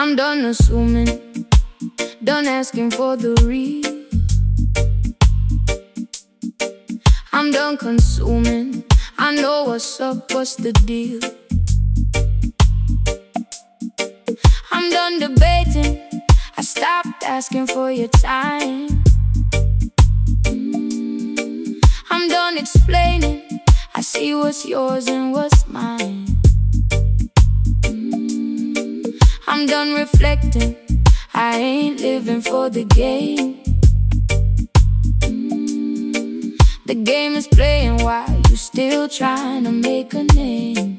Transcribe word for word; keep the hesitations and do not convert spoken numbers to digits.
I'm done assuming, done asking for the real. I'm done consuming, I know what's up, what's the deal. I'm done debating, I stopped asking for your time. I'm done explaining, I see what's yours and what's mine. I'm done reflecting, I ain't living for the game. The game is playing while you still trying to make a name.